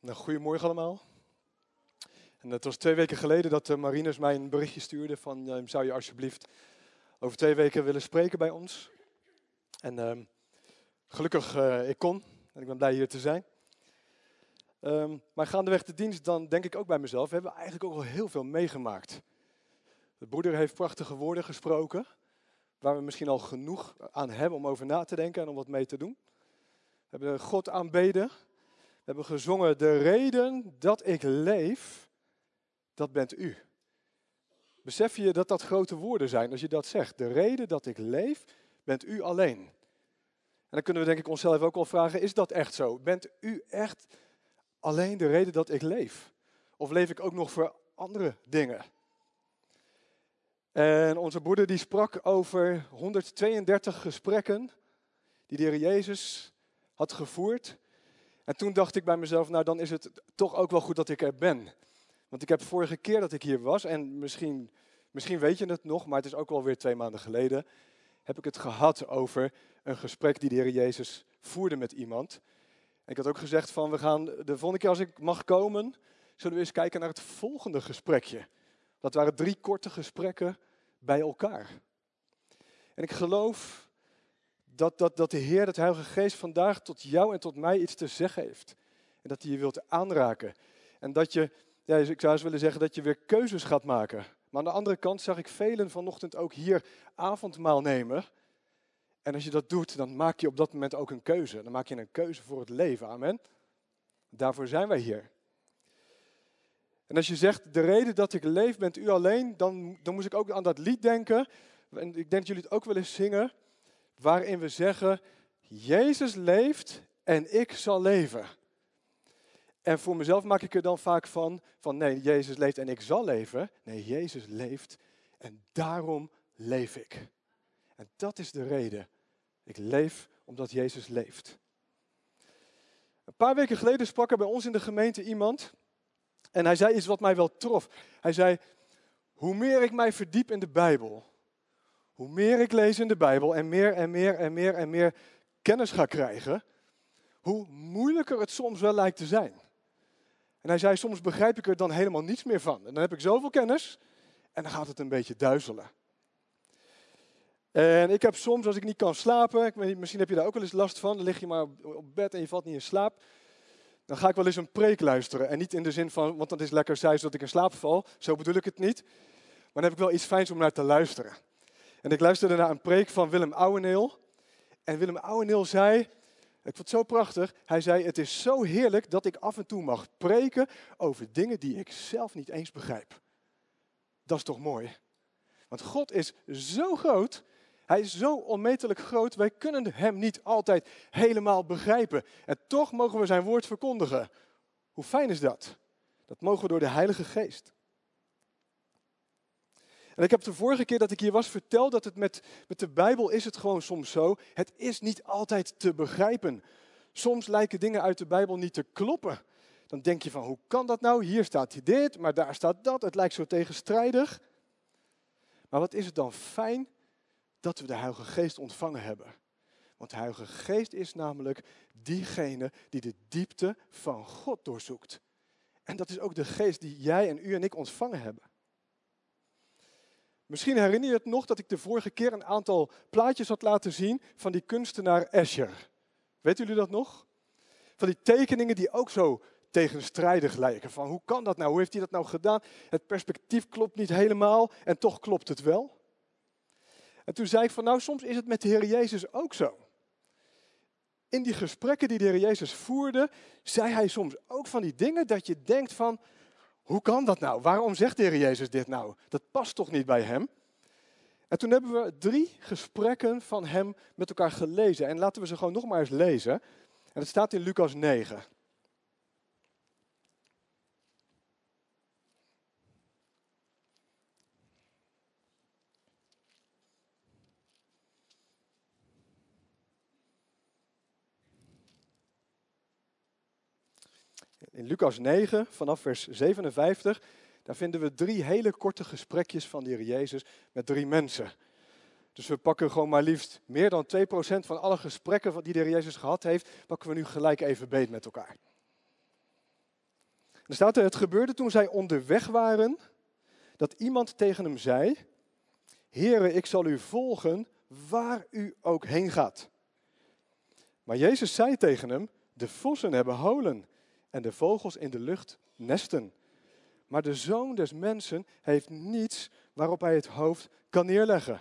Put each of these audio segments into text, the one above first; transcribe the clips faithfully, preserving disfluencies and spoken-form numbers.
Nou, goedemorgen allemaal. En het was twee weken geleden dat uh, Marinus mij een berichtje stuurde van uh, zou je alsjeblieft over twee weken willen spreken bij ons. En uh, gelukkig uh, ik kon en ik ben blij hier te zijn. Um, maar gaandeweg de dienst dan denk ik ook bij mezelf, we hebben eigenlijk ook al heel veel meegemaakt. De broeder heeft prachtige woorden gesproken, waar we misschien al genoeg aan hebben om over na te denken en om wat mee te doen. We hebben God aanbeden. We hebben gezongen, de reden dat ik leef, dat bent u. Besef je dat dat grote woorden zijn als je dat zegt? De reden dat ik leef, bent u alleen. En dan kunnen we denk ik onszelf ook al vragen, is dat echt zo? Bent u echt alleen de reden dat ik leef? Of leef ik ook nog voor andere dingen? En onze broeder die sprak over honderdtweeëndertig gesprekken die de Heer Jezus had gevoerd. En toen dacht ik bij mezelf, nou dan is het toch ook wel goed dat ik er ben. Want ik heb vorige keer dat ik hier was, en misschien, misschien weet je het nog, maar het is ook alweer twee maanden geleden, heb ik het gehad over een gesprek die de Heer Jezus voerde met iemand. En ik had ook gezegd van, we gaan de volgende keer als ik mag komen, zullen we eens kijken naar het volgende gesprekje. Dat waren drie korte gesprekken bij elkaar. En ik geloof Dat, dat, dat de Heer, dat de Heilige Geest vandaag tot jou en tot mij iets te zeggen heeft. En dat hij je wilt aanraken. En dat je, ja, ik zou eens willen zeggen, dat je weer keuzes gaat maken. Maar aan de andere kant zag ik velen vanochtend ook hier avondmaal nemen. En als je dat doet, dan maak je op dat moment ook een keuze. Dan maak je een keuze voor het leven. Amen. Daarvoor zijn wij hier. En als je zegt, de reden dat ik leef bent u alleen, dan, dan moest ik ook aan dat lied denken. En ik denk dat jullie het ook wel eens zingen. Waarin we zeggen, Jezus leeft en ik zal leven. En voor mezelf maak ik er dan vaak van, van nee, Jezus leeft en ik zal leven. Nee, Jezus leeft en daarom leef ik. En dat is de reden. Ik leef omdat Jezus leeft. Een paar weken geleden sprak er bij ons in de gemeente iemand. En hij zei iets wat mij wel trof. Hij zei, hoe meer ik mij verdiep in de Bijbel, hoe meer ik lees in de Bijbel en meer en meer en meer en meer kennis ga krijgen, hoe moeilijker het soms wel lijkt te zijn. En hij zei, soms begrijp ik er dan helemaal niets meer van. En dan heb ik zoveel kennis en dan gaat het een beetje duizelen. En ik heb soms, als ik niet kan slapen, ik weet niet, misschien heb je daar ook wel eens last van, dan lig je maar op bed en je valt niet in slaap. Dan ga ik wel eens een preek luisteren. En niet in de zin van, want dat is lekker saai zodat ik in slaap val. Zo bedoel ik het niet. Maar dan heb ik wel iets fijns om naar te luisteren. En ik luisterde naar een preek van Willem Ouweneel. En Willem Ouweneel zei, ik vond het zo prachtig, hij zei, het is zo heerlijk dat ik af en toe mag preken over dingen die ik zelf niet eens begrijp. Dat is toch mooi? Want God is zo groot, hij is zo onmetelijk groot, wij kunnen hem niet altijd helemaal begrijpen. En toch mogen we zijn woord verkondigen. Hoe fijn is dat? Dat mogen we door de Heilige Geest. En ik heb de vorige keer dat ik hier was verteld dat het met, met de Bijbel is het gewoon soms zo. Het is niet altijd te begrijpen. Soms lijken dingen uit de Bijbel niet te kloppen. Dan denk je van, hoe kan dat nou? Hier staat dit, maar daar staat dat. Het lijkt zo tegenstrijdig. Maar wat is het dan fijn dat we de Heilige Geest ontvangen hebben. Want de Heilige Geest is namelijk diegene die de diepte van God doorzoekt. En dat is ook de geest die jij en u en ik ontvangen hebben. Misschien herinner je het nog dat ik de vorige keer een aantal plaatjes had laten zien van die kunstenaar Escher. Weten jullie dat nog? Van die tekeningen die ook zo tegenstrijdig lijken. Van hoe kan dat nou? Hoe heeft hij dat nou gedaan? Het perspectief klopt niet helemaal en toch klopt het wel. En toen zei ik van nou, soms is het met de Heer Jezus ook zo. In die gesprekken die de Heer Jezus voerde, zei hij soms ook van die dingen dat je denkt van, hoe kan dat nou? Waarom zegt de Heer Jezus dit nou? Dat past toch niet bij hem? En toen hebben we drie gesprekken van hem met elkaar gelezen. En laten we ze gewoon nog maar eens lezen. En dat staat in Lucas negen. In Lucas negen, vanaf vers zevenenvijftig, daar vinden we drie hele korte gesprekjes van de Heer Jezus met drie mensen. Dus we pakken gewoon maar liefst meer dan twee procent van alle gesprekken die de Heer Jezus gehad heeft, pakken we nu gelijk even beet met elkaar. Er staat er, het gebeurde toen zij onderweg waren, dat iemand tegen hem zei, Heere, ik zal u volgen waar u ook heen gaat. Maar Jezus zei tegen hem, de vossen hebben holen en de vogels in de lucht nesten. Maar de Zoon des Mensen heeft niets waarop hij het hoofd kan neerleggen.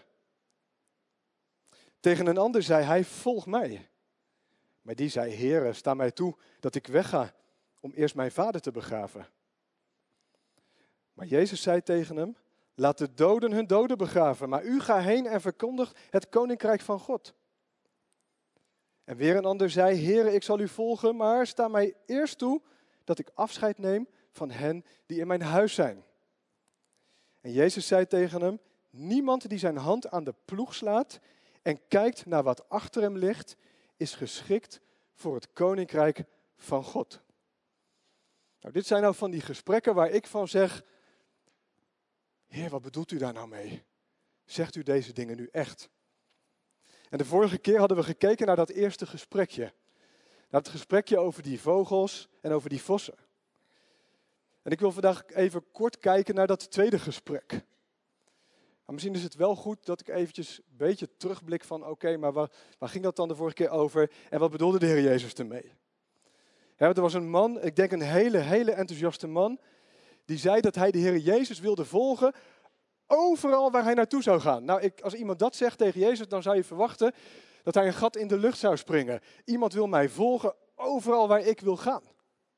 Tegen een ander zei hij, volg mij. Maar die zei, Heere, sta mij toe dat ik wegga om eerst mijn vader te begraven. Maar Jezus zei tegen hem, laat de doden hun doden begraven, maar u ga heen en verkondig het koninkrijk van God. En weer een ander zei, Heere, ik zal u volgen, maar sta mij eerst toe dat ik afscheid neem van hen die in mijn huis zijn. En Jezus zei tegen hem, niemand die zijn hand aan de ploeg slaat en kijkt naar wat achter hem ligt, is geschikt voor het koninkrijk van God. Nou, dit zijn nou van die gesprekken waar ik van zeg, Heer, wat bedoelt u daar nou mee? Zegt u deze dingen nu echt? En de vorige keer hadden we gekeken naar dat eerste gesprekje. Naar het gesprekje over die vogels en over die vossen. En ik wil vandaag even kort kijken naar dat tweede gesprek. Maar misschien is het wel goed dat ik eventjes een beetje terugblik van, oké, okay, maar waar, waar ging dat dan de vorige keer over? En wat bedoelde de Heer Jezus ermee? Ja, er was een man, ik denk een hele, hele enthousiaste man, die zei dat hij de Heer Jezus wilde volgen overal waar hij naartoe zou gaan. Nou, ik, als iemand dat zegt tegen Jezus, dan zou je verwachten dat hij een gat in de lucht zou springen. Iemand wil mij volgen overal waar ik wil gaan.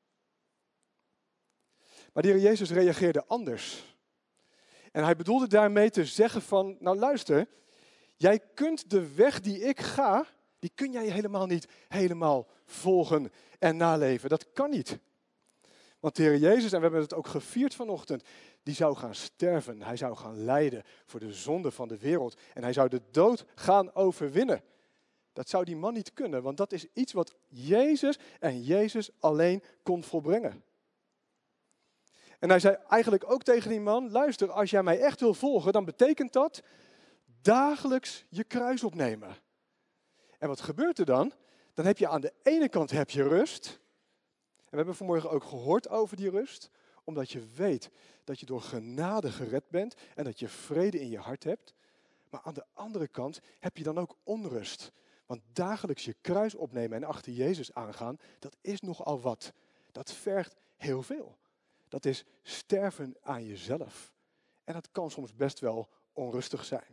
Maar de Heer Jezus reageerde anders. En hij bedoelde daarmee te zeggen van, nou luister, jij kunt de weg die ik ga, die kun jij helemaal niet helemaal volgen en naleven. Dat kan niet. Want de Heer Jezus, en we hebben het ook gevierd vanochtend, die zou gaan sterven. Hij zou gaan lijden voor de zonde van de wereld. En hij zou de dood gaan overwinnen. Dat zou die man niet kunnen, want dat is iets wat Jezus en Jezus alleen kon volbrengen. En hij zei eigenlijk ook tegen die man, luister, als jij mij echt wil volgen, dan betekent dat dagelijks je kruis opnemen. En wat gebeurt er dan? Dan heb je aan de ene kant heb je rust. En we hebben vanmorgen ook gehoord over die rust. Omdat je weet dat je door genade gered bent en dat je vrede in je hart hebt. Maar aan de andere kant heb je dan ook onrust. Want dagelijks je kruis opnemen en achter Jezus aangaan, dat is nogal wat. Dat vergt heel veel. Dat is sterven aan jezelf. En dat kan soms best wel onrustig zijn.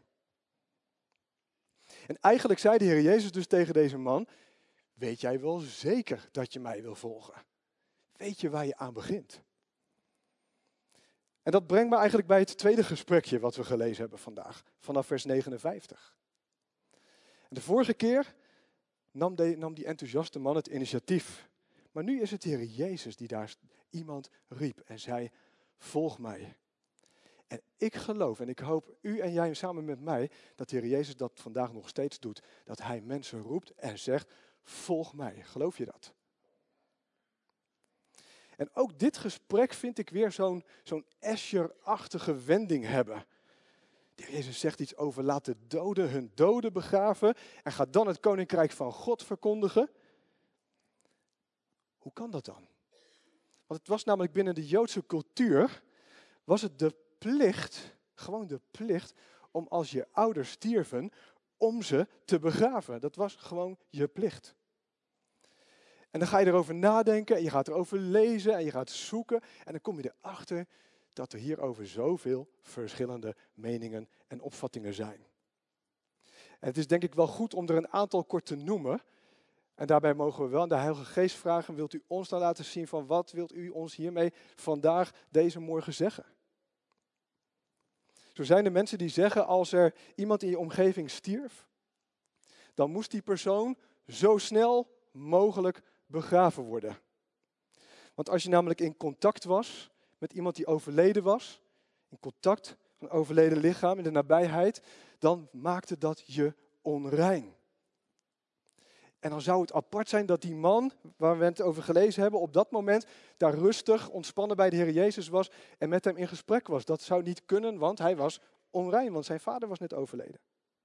En eigenlijk zei de Heer Jezus dus tegen deze man, weet jij wel zeker dat je mij wil volgen? Weet je waar je aan begint? En dat brengt me eigenlijk bij het tweede gesprekje wat we gelezen hebben vandaag, vanaf vers negenenvijftig. En de vorige keer nam, de, nam die enthousiaste man het initiatief. Maar nu is het de Heer Jezus die daar iemand riep en zei, volg mij. En ik geloof en ik hoop u en jij samen met mij dat de Heer Jezus dat vandaag nog steeds doet. Dat hij mensen roept en zegt, volg mij. Geloof je dat? En ook dit gesprek vind ik weer zo'n zo'n Escher-achtige wending hebben. De Heer Jezus zegt iets over laat de doden hun doden begraven en gaat dan het koninkrijk van God verkondigen. Hoe kan dat dan? Want het was namelijk binnen de Joodse cultuur, was het de plicht, gewoon de plicht, om als je ouders stierven, om ze te begraven. Dat was gewoon je plicht. En dan ga je erover nadenken en je gaat erover lezen en je gaat zoeken. En dan kom je erachter dat er hierover zoveel verschillende meningen en opvattingen zijn. En het is denk ik wel goed om er een aantal kort te noemen. En daarbij mogen we wel aan de Heilige Geest vragen, wilt u ons dan laten zien van wat wilt u ons hiermee vandaag, deze morgen zeggen? Zo zijn er mensen die zeggen als er iemand in je omgeving stierf, dan moest die persoon zo snel mogelijk begraven worden. Want als je namelijk in contact was met iemand die overleden was, in contact van een overleden lichaam in de nabijheid, dan maakte dat je onrein. En dan zou het apart zijn dat die man, waar we het over gelezen hebben, op dat moment daar rustig, ontspannen bij de Heer Jezus was en met hem in gesprek was. Dat zou niet kunnen, want hij was onrein, want zijn vader was net overleden.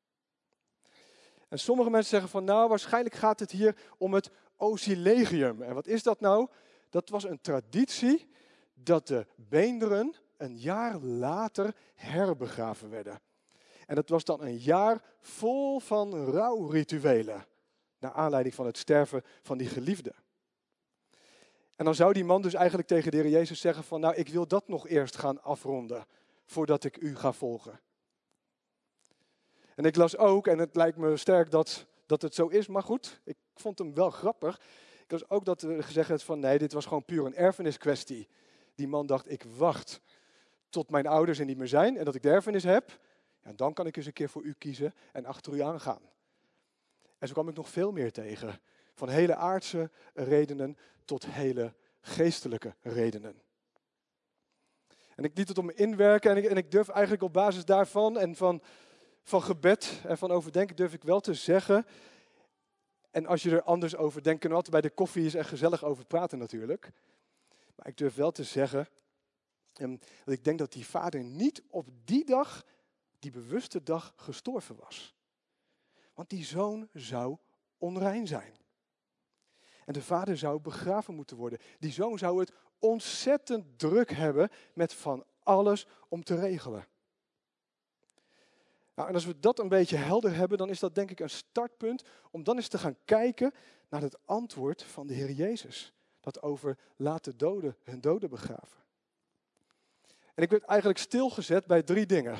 En sommige mensen zeggen van, nou, waarschijnlijk gaat het hier om het Osilegium. En wat is dat nou? Dat was een traditie dat de beenderen een jaar later herbegraven werden. En dat was dan een jaar vol van rouwrituelen, naar aanleiding van het sterven van die geliefde. En dan zou die man dus eigenlijk tegen de Heer Jezus zeggen van, nou, ik wil dat nog eerst gaan afronden, voordat ik u ga volgen. En ik las ook, en het lijkt me sterk dat, dat het zo is, maar goed, ik vond hem wel grappig. Ik las ook dat er gezegd werd van, nee, dit was gewoon puur een erfeniskwestie. Die man dacht, ik wacht tot mijn ouders er niet meer zijn en dat ik de erfenis heb. Ja, dan kan ik eens een keer voor u kiezen en achter u aangaan. En zo kwam ik nog veel meer tegen. Van hele aardse redenen tot hele geestelijke redenen. En ik liet het om me inwerken en ik, en ik durf eigenlijk op basis daarvan en van, van gebed en van overdenken durf ik wel te zeggen. En als je er anders over denkt, kunnen we altijd bij de koffie eens echt gezellig over praten natuurlijk. Maar ik durf wel te zeggen um, dat ik denk dat die vader niet op die dag, die bewuste dag, gestorven was. Want die zoon zou onrein zijn. En de vader zou begraven moeten worden. Die zoon zou het ontzettend druk hebben met van alles om te regelen. Nou, en als we dat een beetje helder hebben, dan is dat denk ik een startpunt om dan eens te gaan kijken naar het antwoord van de Heer Jezus. Dat over laat de doden hun doden begraven. En ik werd eigenlijk stilgezet bij drie dingen.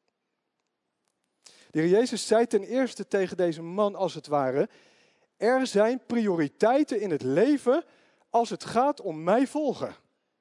De Heer Jezus zei ten eerste tegen deze man als het ware, er zijn prioriteiten in het leven als het gaat om mij volgen.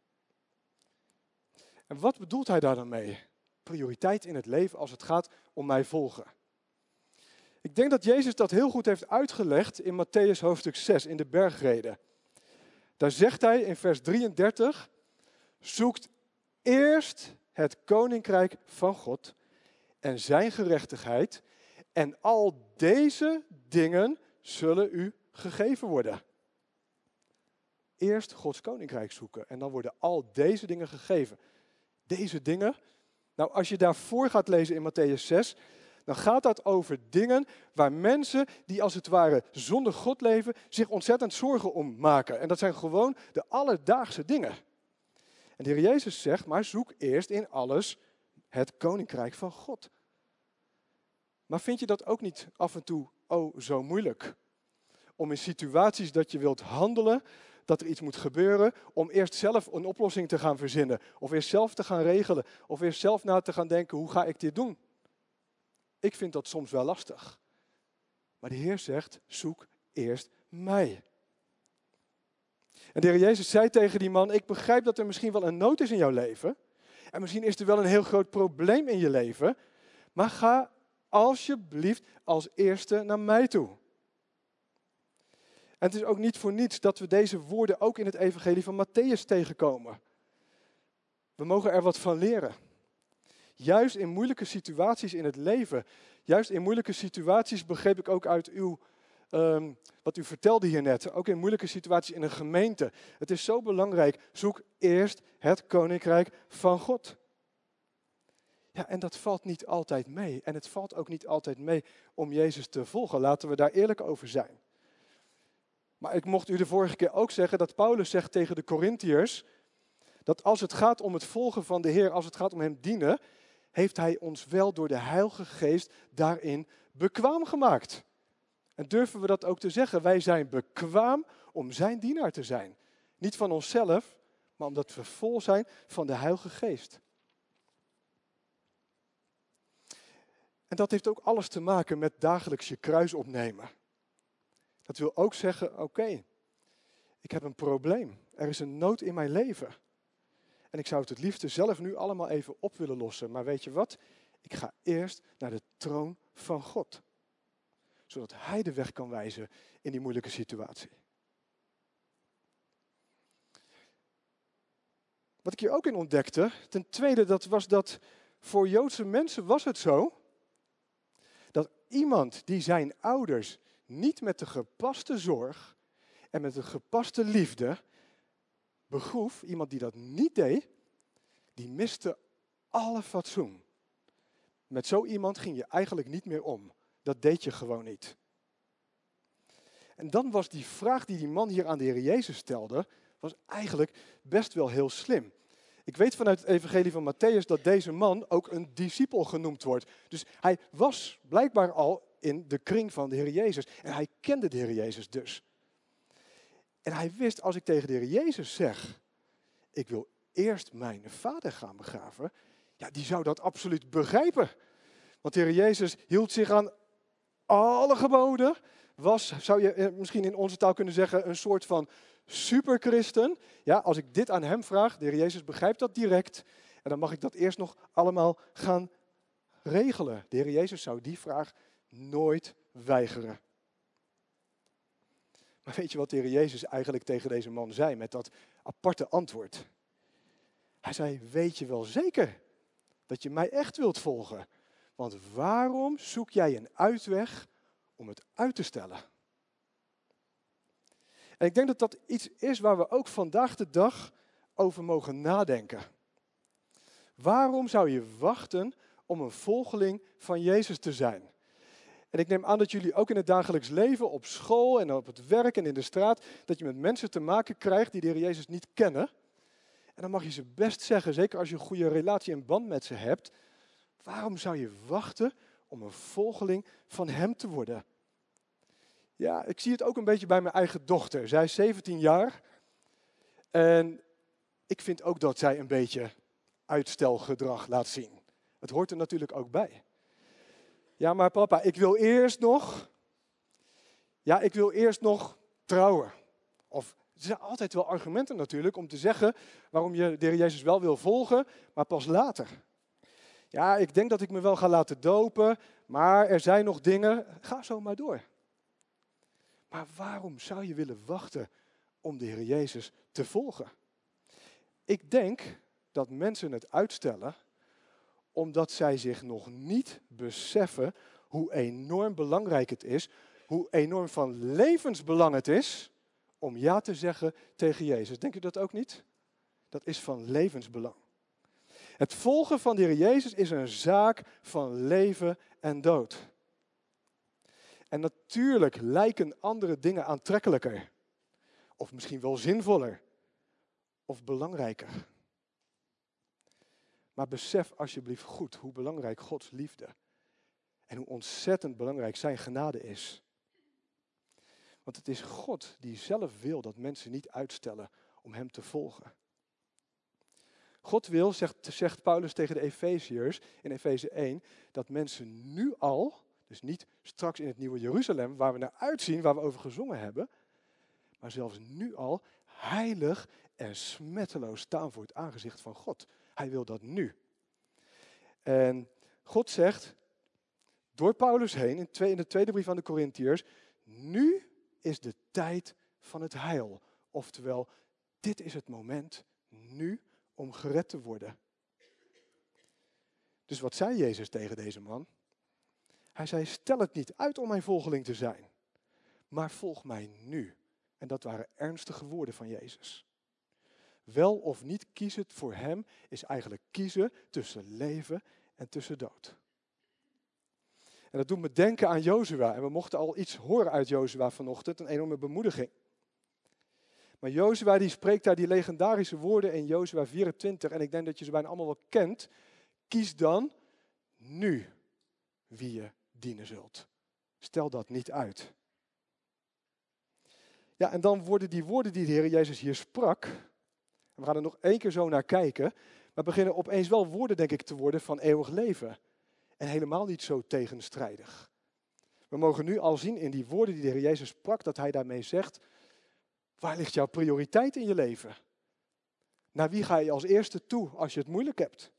En wat bedoelt hij daar dan mee? Prioriteit in het leven als het gaat om mij volgen. Ik denk dat Jezus dat heel goed heeft uitgelegd in Mattheüs hoofdstuk zes, in de bergreden. Daar zegt hij in vers drieëndertig, zoekt eerst het koninkrijk van God en zijn gerechtigheid en al deze dingen zullen u gegeven worden. Eerst Gods koninkrijk zoeken en dan worden al deze dingen gegeven. Deze dingen, nou als je daarvoor gaat lezen in Mattheüs zes, dan gaat dat over dingen waar mensen die als het ware zonder God leven, zich ontzettend zorgen om maken. En dat zijn gewoon de alledaagse dingen. En de Heer Jezus zegt, maar zoek eerst in alles het koninkrijk van God. Maar vind je dat ook niet af en toe, oh, zo moeilijk? Om in situaties dat je wilt handelen, dat er iets moet gebeuren, om eerst zelf een oplossing te gaan verzinnen. Of eerst zelf te gaan regelen. Of eerst zelf na te gaan denken, hoe ga ik dit doen? Ik vind dat soms wel lastig. Maar de Heer zegt, zoek eerst mij. En de Heer Jezus zei tegen die man, ik begrijp dat er misschien wel een nood is in jouw leven. En misschien is er wel een heel groot probleem in je leven. Maar ga alsjeblieft als eerste naar mij toe. En het is ook niet voor niets dat we deze woorden ook in het evangelie van Mattheüs tegenkomen. We mogen er wat van leren. Juist in moeilijke situaties in het leven, juist in moeilijke situaties begreep ik ook uit uw, um, wat u vertelde hier net, ook in moeilijke situaties in een gemeente. Het is zo belangrijk, zoek eerst het koninkrijk van God. Ja, en dat valt niet altijd mee. En het valt ook niet altijd mee om Jezus te volgen. Laten we daar eerlijk over zijn. Maar ik mocht u de vorige keer ook zeggen dat Paulus zegt tegen de Korintiërs, dat als het gaat om het volgen van de Heer, als het gaat om hem dienen, heeft hij ons wel door de Heilige Geest daarin bekwaam gemaakt. En durven we dat ook te zeggen? Wij zijn bekwaam om zijn dienaar te zijn. Niet van onszelf, maar omdat we vol zijn van de Heilige Geest. En dat heeft ook alles te maken met dagelijks je kruis opnemen. Dat wil ook zeggen, oké, okay, ik heb een probleem. Er is een nood in mijn leven. En ik zou het het liefste zelf nu allemaal even op willen lossen. Maar weet je wat? Ik ga eerst naar de troon van God. Zodat hij de weg kan wijzen in die moeilijke situatie. Wat ik hier ook in ontdekte, ten tweede, dat was dat voor Joodse mensen was het zo, dat iemand die zijn ouders niet met de gepaste zorg en met de gepaste liefde begroef, iemand die dat niet deed, die miste alle fatsoen. Met zo iemand ging je eigenlijk niet meer om. Dat deed je gewoon niet. En dan was die vraag die die man hier aan de Heer Jezus stelde, was eigenlijk best wel heel slim. Ik weet vanuit het evangelie van Matthäus dat deze man ook een discipel genoemd wordt. Dus hij was blijkbaar al in de kring van de Heer Jezus. En hij kende de Heer Jezus dus. En hij wist, als ik tegen de Heer Jezus zeg, ik wil eerst mijn vader gaan begraven, ja, die zou dat absoluut begrijpen. Want de Heer Jezus hield zich aan alle geboden, was, zou je misschien in onze taal kunnen zeggen, een soort van superchristen. Ja, als ik dit aan hem vraag, de Heer Jezus begrijpt dat direct. En dan mag ik dat eerst nog allemaal gaan regelen. De Heer Jezus zou die vraag nooit weigeren. Maar weet je wat de Heer Jezus eigenlijk tegen deze man zei met dat aparte antwoord? Hij zei, weet je wel zeker dat je mij echt wilt volgen? Want waarom zoek jij een uitweg om het uit te stellen? En ik denk dat dat iets is waar we ook vandaag de dag over mogen nadenken. Waarom zou je wachten om een volgeling van Jezus te zijn? En ik neem aan dat jullie ook in het dagelijks leven, op school en op het werk en in de straat, dat je met mensen te maken krijgt die de Heer Jezus niet kennen. En dan mag je ze best zeggen, zeker als je een goede relatie en band met ze hebt, waarom zou je wachten om een volgeling van Hem te worden? Ja, ik zie het ook een beetje bij mijn eigen dochter. Zij is zeventien jaar en ik vind ook dat zij een beetje uitstelgedrag laat zien. Het hoort er natuurlijk ook bij. Ja, maar papa, ik wil eerst nog, ja, ik wil eerst nog trouwen. Of er zijn altijd wel argumenten natuurlijk om te zeggen waarom je de Heer Jezus wel wil volgen, maar pas later. Ja, ik denk dat ik me wel ga laten dopen, maar er zijn nog dingen, ga zo maar door. Maar waarom zou je willen wachten om de Heer Jezus te volgen? Ik denk dat mensen het uitstellen omdat zij zich nog niet beseffen hoe enorm belangrijk het is, hoe enorm van levensbelang het is om ja te zeggen tegen Jezus. Denk je dat ook niet? Dat is van levensbelang. Het volgen van de Heer Jezus is een zaak van leven en dood. En natuurlijk lijken andere dingen aantrekkelijker. Of misschien wel zinvoller. Of belangrijker. Maar besef alsjeblieft goed hoe belangrijk Gods liefde en hoe ontzettend belangrijk zijn genade is. Want het is God die zelf wil dat mensen niet uitstellen om Hem te volgen. God wil, zegt, zegt Paulus tegen de Efeziërs in Efeze één, dat mensen nu al, dus niet straks in het nieuwe Jeruzalem, waar we naar uitzien, waar we over gezongen hebben, maar zelfs nu al heilig en smetteloos staan voor het aangezicht van God. Hij wil dat nu. En God zegt, door Paulus heen, in, twee, in de tweede brief aan de Korintiërs, nu is de tijd van het heil. Oftewel, dit is het moment, nu, om gered te worden. Dus wat zei Jezus tegen deze man? Hij zei, stel het niet uit om mijn volgeling te zijn, maar volg mij nu. En dat waren ernstige woorden van Jezus. Wel of niet kiezen voor Hem is eigenlijk kiezen tussen leven en tussen dood. En dat doet me denken aan Jozua. En we mochten al iets horen uit Jozua vanochtend, een enorme bemoediging. Maar Jozua die spreekt daar die legendarische woorden in Jozua vierentwintig. En ik denk dat je ze bijna allemaal wel kent. Kies dan nu wie je dienen zult. Stel dat niet uit. Ja, en dan worden die woorden die de Heer Jezus hier sprak, en we gaan er nog één keer zo naar kijken, maar beginnen opeens wel woorden, denk ik, te worden van eeuwig leven. En helemaal niet zo tegenstrijdig. We mogen nu al zien in die woorden die de Heer Jezus sprak, dat Hij daarmee zegt, waar ligt jouw prioriteit in je leven? Naar wie ga je als eerste toe als je het moeilijk hebt?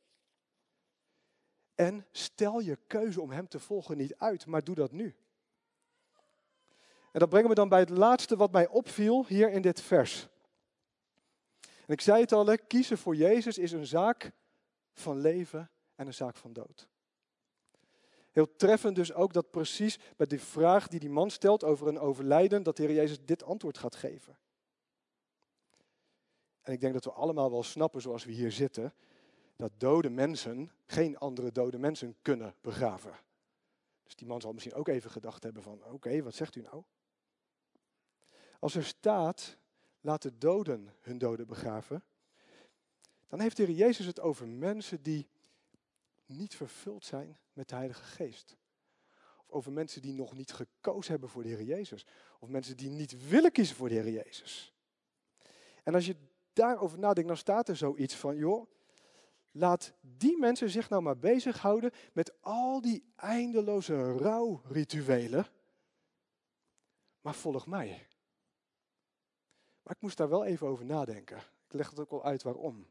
En stel je keuze om Hem te volgen niet uit, maar doe dat nu. En dat brengen we dan bij het laatste wat mij opviel hier in dit vers. En ik zei het al, kiezen voor Jezus is een zaak van leven en een zaak van dood. Heel treffend dus ook dat precies bij die vraag die die man stelt over een overlijden, dat de Heer Jezus dit antwoord gaat geven. En ik denk dat we allemaal wel snappen, zoals we hier zitten, dat dode mensen geen andere dode mensen kunnen begraven. Dus die man zal misschien ook even gedacht hebben van, oké, okay, wat zegt u nou? Als er staat, laat de doden hun doden begraven, Dan heeft de Heer Jezus het over mensen die niet vervuld zijn met de Heilige Geest. Of over mensen die nog niet gekozen hebben voor de Heer Jezus. Of mensen die niet willen kiezen voor de Heer Jezus. En als je daarover nadenkt, dan staat er zoiets van, joh, laat die mensen zich nou maar bezighouden met al die eindeloze rouwrituelen. Maar volg mij. Maar ik moest daar wel even over nadenken. Ik leg het ook al uit waarom.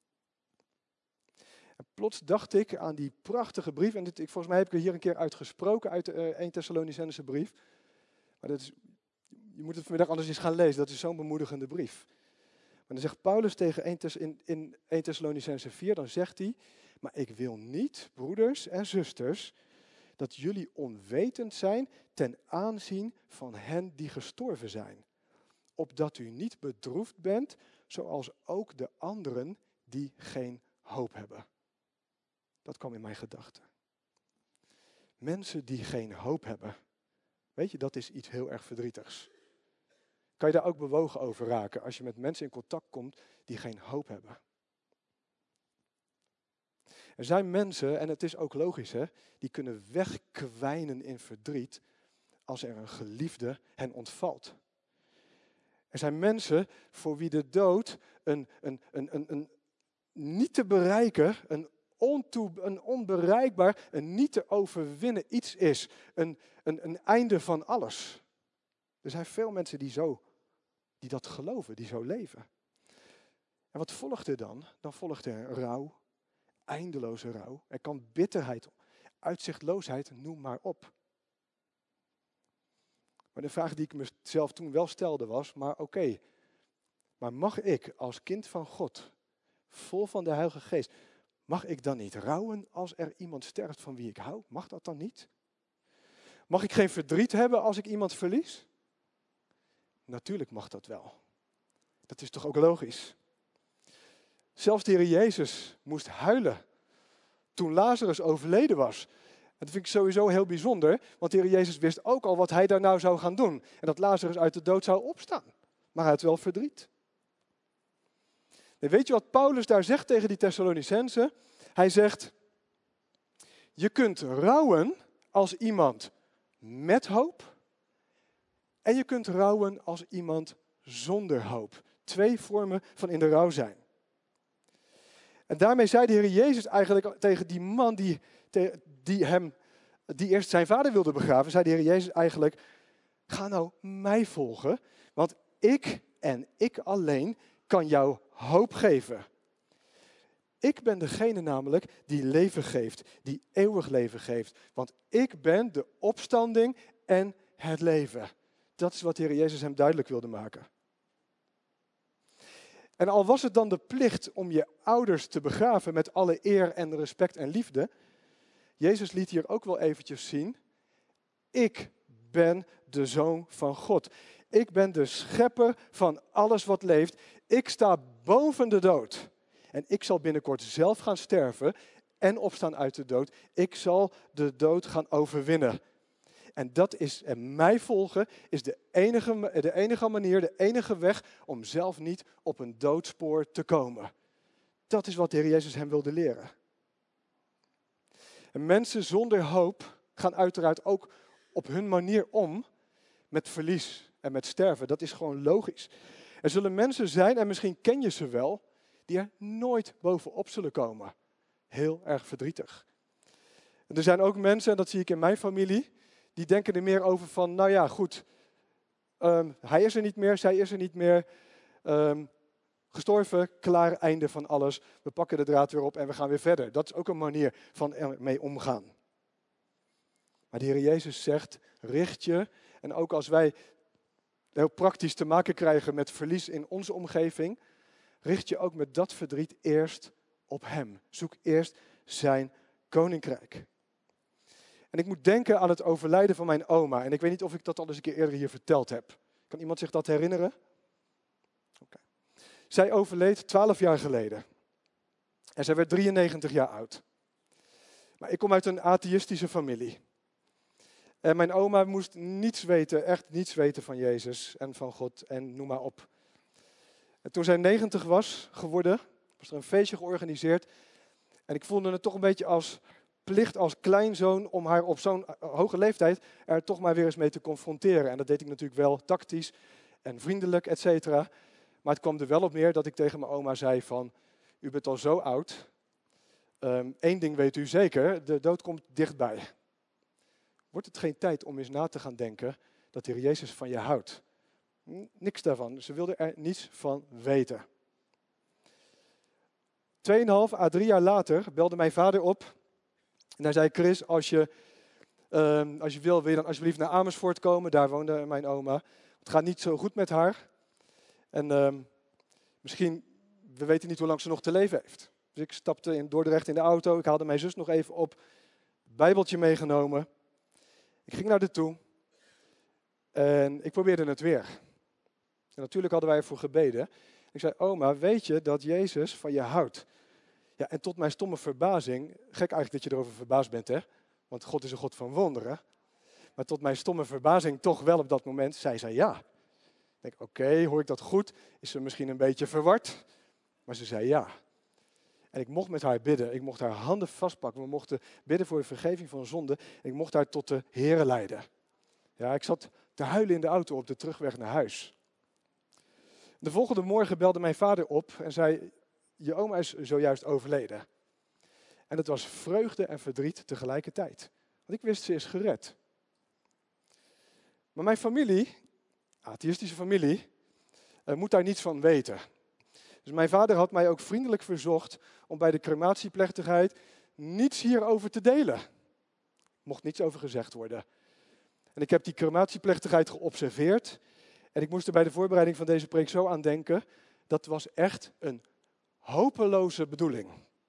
En plots dacht ik aan die prachtige brief. En dit, ik, volgens mij heb ik er hier een keer uitgesproken uit de uh, Eerste Thessalonicense brief. Maar dat is, je moet het vanmiddag anders eens gaan lezen. Dat is zo'n bemoedigende brief. Maar dan zegt Paulus tegen een Thess- in, in Eerste Thessalonicense vier, dan zegt hij, maar ik wil niet, broeders en zusters, dat jullie onwetend zijn ten aanzien van hen die gestorven zijn. Opdat u niet bedroefd bent, zoals ook de anderen die geen hoop hebben. Dat kwam in mijn gedachten. Mensen die geen hoop hebben. Weet je, dat is iets heel erg verdrietigs. Kan je daar ook bewogen over raken als je met mensen in contact komt die geen hoop hebben? Er zijn mensen, en het is ook logisch, hè, die kunnen wegkwijnen in verdriet als er een geliefde hen ontvalt. Er zijn mensen voor wie de dood een, een, een, een, een niet te bereiken, een, ontoe, een onbereikbaar, een niet te overwinnen iets is. Een, een, een einde van alles. Er zijn veel mensen die, zo, die dat geloven, die zo leven. En wat volgt er dan? Dan volgt er rouw, eindeloze rouw. Er kan bitterheid, uitzichtloosheid, noem maar op. Maar de vraag die ik mezelf toen wel stelde was, maar oké, okay, maar mag ik als kind van God, vol van de Heilige Geest, mag ik dan niet rouwen als er iemand sterft van wie ik hou? Mag dat dan niet? Mag ik geen verdriet hebben als ik iemand verlies? Natuurlijk mag dat wel. Dat is toch ook logisch? Zelfs de Heer Jezus moest huilen toen Lazarus overleden was. En dat vind ik sowieso heel bijzonder, want de Heer Jezus wist ook al wat hij daar nou zou gaan doen. En dat Lazarus uit de dood zou opstaan. Maar hij had wel verdriet. En weet je wat Paulus daar zegt tegen die Thessalonicenzen? Hij zegt, je kunt rouwen als iemand met hoop. En je kunt rouwen als iemand zonder hoop. Twee vormen van in de rouw zijn. En daarmee zei de Heer Jezus eigenlijk tegen die man die, die, hem, die eerst zijn vader wilde begraven, zei de Heer Jezus eigenlijk, ga nou mij volgen, want ik en ik alleen kan jou hoop geven. Ik ben degene namelijk die leven geeft, die eeuwig leven geeft. Want ik ben de opstanding en het leven. Dat is wat de Heer Jezus hem duidelijk wilde maken. En al was het dan de plicht om je ouders te begraven met alle eer en respect en liefde, Jezus liet hier ook wel eventjes zien, ik ben de Zoon van God. Ik ben de schepper van alles wat leeft. Ik sta boven de dood. En ik zal binnenkort zelf gaan sterven en opstaan uit de dood. Ik zal de dood gaan overwinnen. En dat is, en mij volgen, is de enige, de enige manier, de enige weg om zelf niet op een doodspoor te komen. Dat is wat de Heer Jezus hem wilde leren. En mensen zonder hoop gaan uiteraard ook op hun manier om met verlies en met sterven. Dat is gewoon logisch. Er zullen mensen zijn, en misschien ken je ze wel, die er nooit bovenop zullen komen. Heel erg verdrietig. En er zijn ook mensen, en dat zie ik in mijn familie, die denken er meer over van, nou ja, goed, um, hij is er niet meer, zij is er niet meer, um, gestorven, klaar, einde van alles. We pakken de draad weer op en we gaan weer verder. Dat is ook een manier van ermee omgaan. Maar de Heer Jezus zegt, richt je, en ook als wij heel praktisch te maken krijgen met verlies in onze omgeving, richt je ook met dat verdriet eerst op Hem. Zoek eerst zijn koninkrijk. En ik moet denken aan het overlijden van mijn oma. En ik weet niet of ik dat al eens een keer eerder hier verteld heb. Kan iemand zich dat herinneren? Okay. Zij overleed twaalf jaar geleden. En zij werd drieënnegentig jaar oud. Maar ik kom uit een atheïstische familie. En mijn oma moest niets weten, echt niets weten van Jezus en van God en noem maar op. En toen zij negentig was geworden, Was er een feestje georganiseerd. En ik voelde het toch een beetje als plicht als kleinzoon om haar op zo'n hoge leeftijd er toch maar weer eens mee te confronteren. En dat deed ik natuurlijk wel tactisch en vriendelijk, et cetera. Maar het kwam er wel op neer dat ik tegen mijn oma zei van, u bent al zo oud. Eén um, ding weet u zeker, de dood komt dichtbij. Wordt het geen tijd om eens na te gaan denken dat de Heer Jezus van je houdt? Niks daarvan. Ze wilde er niets van weten. Tweeënhalf à drie jaar later belde mijn vader op. En hij zei, Chris, als je, um, als je wil, wil je dan alsjeblieft naar Amersfoort komen. Daar woonde mijn oma. Het gaat niet zo goed met haar. En um, misschien, we weten niet hoe lang ze nog te leven heeft. Dus ik stapte in Dordrecht in de auto. Ik haalde mijn zus nog even op. Bijbeltje meegenomen. Ik ging naar haar toe. En ik probeerde het weer. En natuurlijk hadden wij ervoor gebeden. Ik zei, oma, weet je dat Jezus van je houdt? Ja, en tot mijn stomme verbazing, gek eigenlijk dat je erover verbaasd bent, hè? Want God is een God van wonderen. Maar tot mijn stomme verbazing toch wel op dat moment, zei zij ja. Ik denk, oké, okay, hoor ik dat goed? Is ze misschien een beetje verward? Maar ze zei ja. En ik mocht met haar bidden. Ik mocht haar handen vastpakken. We mochten bidden voor de vergeving van zonde. En ik mocht haar tot de Here leiden. Ja, ik zat te huilen in de auto op de terugweg naar huis. De volgende morgen belde mijn vader op en zei, je oma is zojuist overleden. En het was vreugde en verdriet tegelijkertijd. Want ik wist, ze is gered. Maar mijn familie, atheïstische familie, uh, moet daar niets van weten. Dus mijn vader had mij ook vriendelijk verzocht om bij de crematieplechtigheid niets hierover te delen. Er mocht niets over gezegd worden. En ik heb die crematieplechtigheid geobserveerd. En ik moest er bij de voorbereiding van deze preek zo aan denken. Dat was echt een hopeloze bedoeling.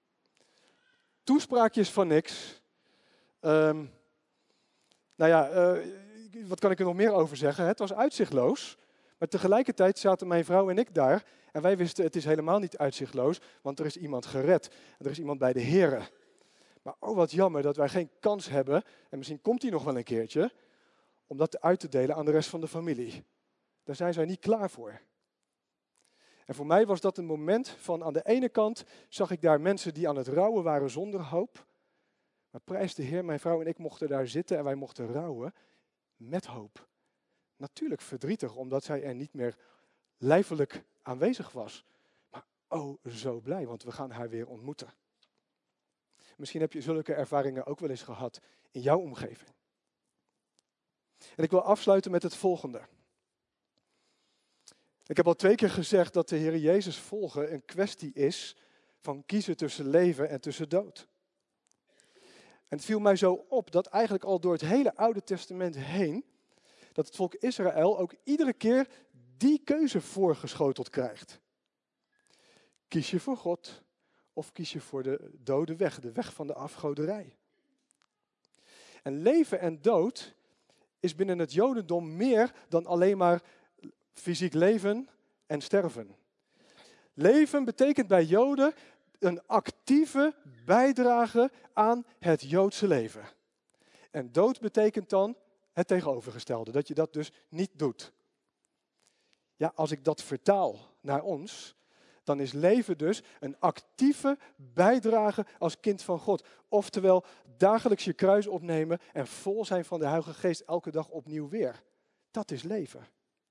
Toespraakjes van niks. Um, nou ja, uh, wat kan ik er nog meer over zeggen? Het was uitzichtloos. Maar tegelijkertijd zaten mijn vrouw en ik daar. En wij wisten, het is helemaal niet uitzichtloos. Want er is iemand gered. En er is iemand bij de Here. Maar oh, wat jammer dat wij geen kans hebben. En misschien komt hij nog wel een keertje. Om dat uit te delen aan de rest van de familie. Daar zijn zij niet klaar voor. En voor mij was dat een moment van, aan de ene kant zag ik daar mensen die aan het rouwen waren zonder hoop. Maar prijs de Heer, mijn vrouw en ik mochten daar zitten en wij mochten rouwen met hoop. Natuurlijk verdrietig, omdat zij er niet meer lijfelijk aanwezig was. Maar oh, zo blij, want we gaan haar weer ontmoeten. Misschien heb je zulke ervaringen ook wel eens gehad in jouw omgeving. En ik wil afsluiten met het volgende. Ik heb al twee keer gezegd dat de Heer Jezus volgen een kwestie is van kiezen tussen leven en tussen dood. En het viel mij zo op dat eigenlijk al door het hele Oude Testament heen, dat het volk Israël ook iedere keer die keuze voorgeschoteld krijgt. Kies je voor God of kies je voor de dode weg, de weg van de afgoderij. En leven en dood is binnen het Jodendom meer dan alleen maar fysiek leven en sterven. Leven betekent bij Joden een actieve bijdrage aan het Joodse leven. En dood betekent dan het tegenovergestelde, dat je dat dus niet doet. Ja, als ik dat vertaal naar ons, dan is leven dus een actieve bijdrage als kind van God. Oftewel, dagelijks je kruis opnemen en vol zijn van de Heilige Geest elke dag opnieuw weer. Dat is leven.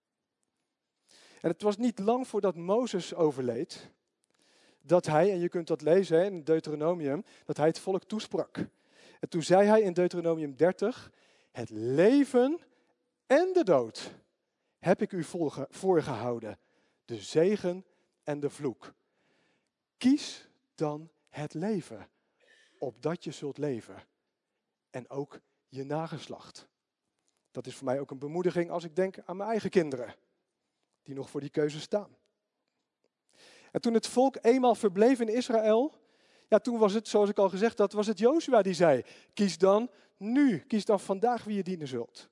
En het was niet lang voordat Mozes overleed, dat hij, en je kunt dat lezen in Deuteronomium, dat hij het volk toesprak. En toen zei hij in Deuteronomium dertig, het leven en de dood heb ik u voorgehouden, de zegen en de vloek. Kies dan het leven, opdat je zult leven. En ook je nageslacht. Dat is voor mij ook een bemoediging als ik denk aan mijn eigen kinderen, die nog voor die keuze staan. En toen het volk eenmaal verbleef in Israël, ja, toen was het, zoals ik al gezegd had, was het Jozua die zei, kies dan nu, kies dan vandaag wie je dienen zult.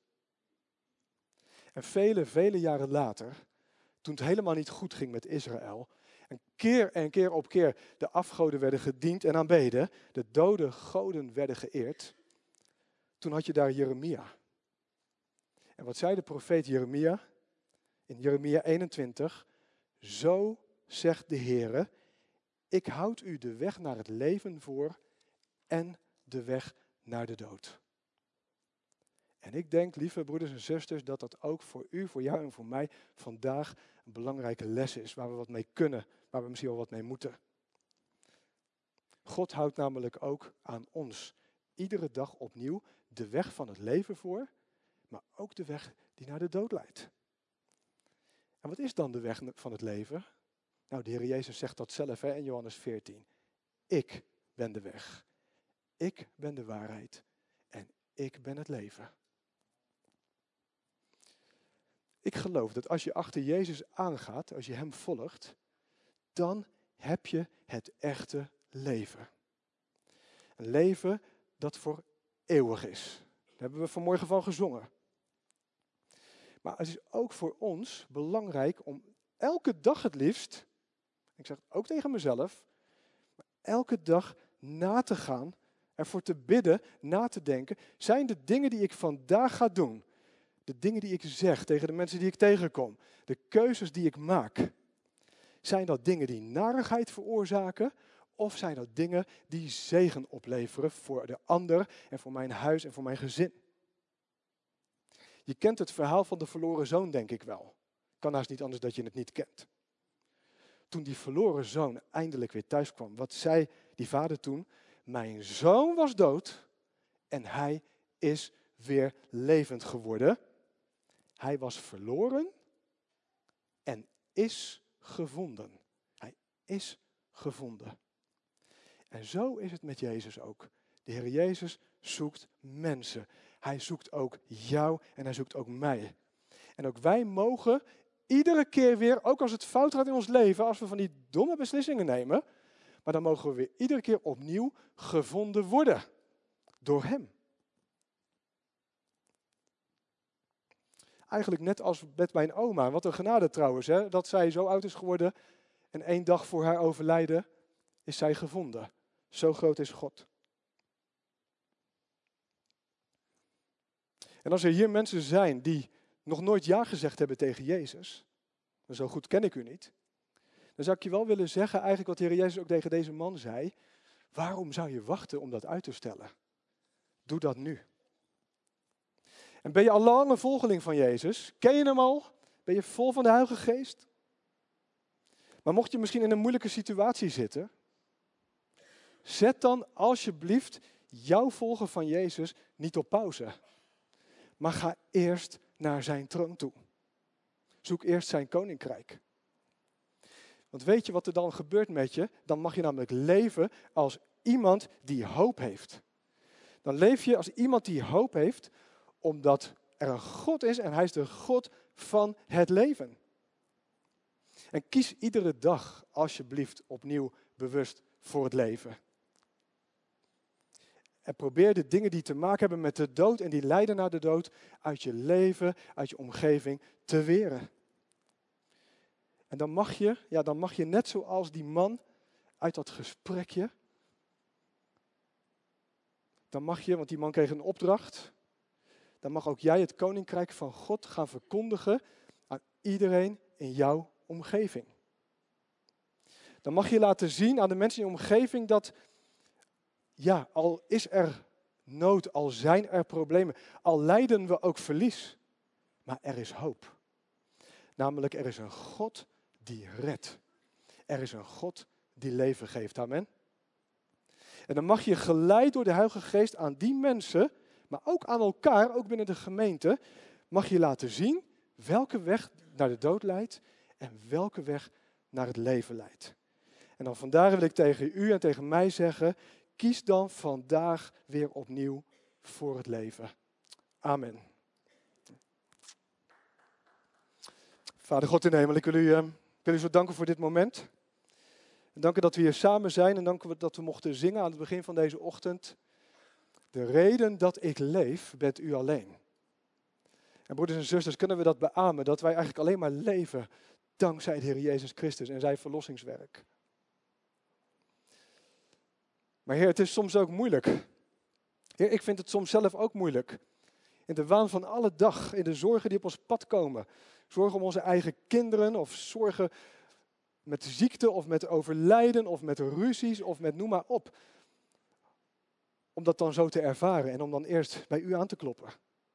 En vele, vele jaren later, toen het helemaal niet goed ging met Israël, en keer en keer op keer de afgoden werden gediend en aanbeden, de dode goden werden geëerd, toen had je daar Jeremia. En wat zei de profeet Jeremia? In Jeremia eenentwintig, zo zegt de Heere, Ik houd u de weg naar het leven voor en de weg naar de dood. En ik denk, lieve broeders en zusters, dat dat ook voor u, voor jou en voor mij vandaag een belangrijke les is. Waar we wat mee kunnen, waar we misschien wel wat mee moeten. God houdt namelijk ook aan ons iedere dag opnieuw de weg van het leven voor, maar ook de weg die naar de dood leidt. En wat is dan de weg van het leven? Nou, de Heer Jezus zegt dat zelf hè, in Johannes veertien. Ik ben de weg. Ik ben de waarheid. En ik ben het leven. Ik geloof dat als je achter Jezus aangaat, als je hem volgt, dan heb je het echte leven. Een leven dat voor eeuwig is. Daar hebben we vanmorgen van gezongen. Maar het is ook voor ons belangrijk om elke dag het liefst, ik zeg het ook tegen mezelf, maar elke dag na te gaan, ervoor te bidden, na te denken, zijn de dingen die ik vandaag ga doen, de dingen die ik zeg tegen de mensen die ik tegenkom, de keuzes die ik maak, zijn dat dingen die narigheid veroorzaken of zijn dat dingen die zegen opleveren voor de ander en voor mijn huis en voor mijn gezin? Je kent het verhaal van de verloren zoon, denk ik wel. Kan haast niet anders dat je het niet kent. Toen die verloren zoon eindelijk weer thuis kwam, wat zei die vader toen? Mijn zoon was dood en hij is weer levend geworden. Hij was verloren en is gevonden. Hij is gevonden. En zo is het met Jezus ook. De Heer Jezus zoekt mensen. Hij zoekt ook jou en hij zoekt ook mij. En ook wij mogen iedere keer weer, ook als het fout gaat in ons leven, als we van die domme beslissingen nemen, maar dan mogen we weer iedere keer opnieuw gevonden worden. Door hem. Eigenlijk net als met mijn oma. Wat een genade trouwens, hè, dat zij zo oud is geworden en één dag voor haar overlijden is zij gevonden. Zo groot is God. En als er hier mensen zijn die nog nooit ja gezegd hebben tegen Jezus, en zo goed ken ik u niet, dan zou ik je wel willen zeggen, eigenlijk wat de Heer Jezus ook tegen deze man zei, waarom zou je wachten om dat uit te stellen? Doe dat nu. En ben je al lang een volgeling van Jezus? Ken je hem al? Ben je vol van de Heilige Geest? Maar mocht je misschien in een moeilijke situatie zitten, zet dan alsjeblieft jouw volgen van Jezus niet op pauze. Maar ga eerst naar zijn troon toe. Zoek eerst zijn koninkrijk. Want weet je wat er dan gebeurt met je? Dan mag je namelijk leven als iemand die hoop heeft. Dan leef je als iemand die hoop heeft, omdat er een God is en hij is de God van het leven. En kies iedere dag alsjeblieft opnieuw bewust voor het leven. En probeer de dingen die te maken hebben met de dood en die leiden naar de dood uit je leven, uit je omgeving te weren. En dan mag je, ja, dan mag je net zoals die man uit dat gesprekje, dan mag je, want die man kreeg een opdracht, dan mag ook jij het koninkrijk van God gaan verkondigen aan iedereen in jouw omgeving. Dan mag je laten zien aan de mensen in je omgeving dat, ja, al is er nood, al zijn er problemen, al lijden we ook verlies, maar er is hoop. Namelijk, er is een God die redt. Er is een God die leven geeft. Amen. En dan mag je geleid door de Heilige Geest aan die mensen, maar ook aan elkaar, ook binnen de gemeente, mag je laten zien welke weg naar de dood leidt en welke weg naar het leven leidt. En dan vandaar wil ik tegen u en tegen mij zeggen, kies dan vandaag weer opnieuw voor het leven. Amen. Vader God in de hemel, ik wil u, uh, ik wil u zo danken voor dit moment. En danken dat we hier samen zijn en danken dat we mochten zingen aan het begin van deze ochtend. De reden dat ik leef, bent u alleen. En broeders en zusters, kunnen we dat beamen, dat wij eigenlijk alleen maar leven dankzij de Heer Jezus Christus en zijn verlossingswerk. Maar Heer, het is soms ook moeilijk. Heer, ik vind het soms zelf ook moeilijk. In de waan van alle dag, in de zorgen die op ons pad komen. Zorgen om onze eigen kinderen of zorgen met ziekte of met overlijden of met ruzies of met noem maar op. Om dat dan zo te ervaren en om dan eerst bij u aan te kloppen.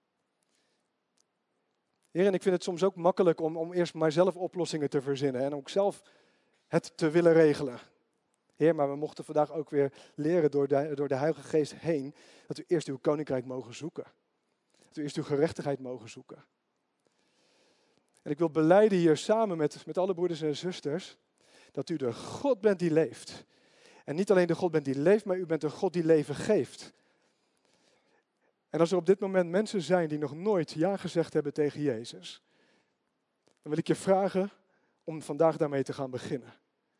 Heer, en ik vind het soms ook makkelijk om, om eerst maar zelf oplossingen te verzinnen en ook zelf het te willen regelen. Heer, maar we mochten vandaag ook weer leren door de, door de Heilige Geest heen, dat we eerst uw koninkrijk mogen zoeken. Dat we eerst uw gerechtigheid mogen zoeken. En ik wil belijden hier samen met, met alle broeders en zusters, dat u de God bent die leeft. En niet alleen de God bent die leeft, maar u bent de God die leven geeft. En als er op dit moment mensen zijn die nog nooit ja gezegd hebben tegen Jezus, dan wil ik je vragen om vandaag daarmee te gaan beginnen.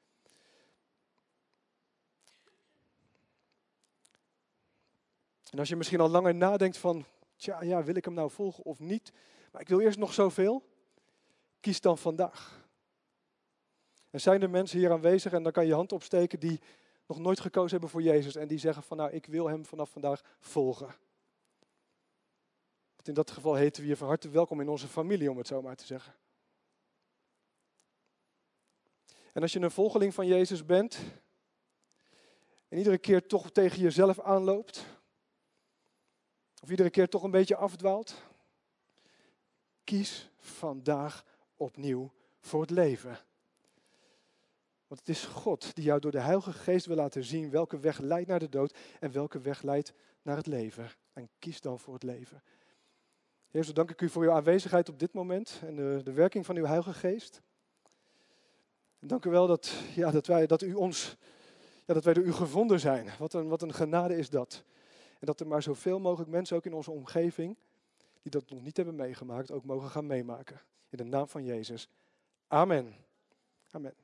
En als je misschien al langer nadenkt van, tja, ja, wil ik hem nou volgen of niet? Maar ik wil eerst nog zoveel. Kies dan vandaag. En zijn er mensen hier aanwezig en dan kan je je hand opsteken die nog nooit gekozen hebben voor Jezus en die zeggen van, nou, ik wil hem vanaf vandaag volgen. Want in dat geval heten we je van harte welkom in onze familie, om het zo maar te zeggen. En als je een volgeling van Jezus bent en iedere keer toch tegen jezelf aanloopt, of iedere keer toch een beetje afdwaalt, kies vandaag opnieuw voor het leven. Want het is God die jou door de Heilige Geest wil laten zien welke weg leidt naar de dood en welke weg leidt naar het leven. En kies dan voor het leven. Heer, zo dank ik u voor uw aanwezigheid op dit moment en de, de werking van uw Heilige Geest. En dank u wel dat, ja, dat, wij, dat, u ons, ja, dat wij door u gevonden zijn. Wat een, wat een genade is dat. En dat er maar zoveel mogelijk mensen ook in onze omgeving die dat nog niet hebben meegemaakt, ook mogen gaan meemaken. In de naam van Jezus. Amen. Amen.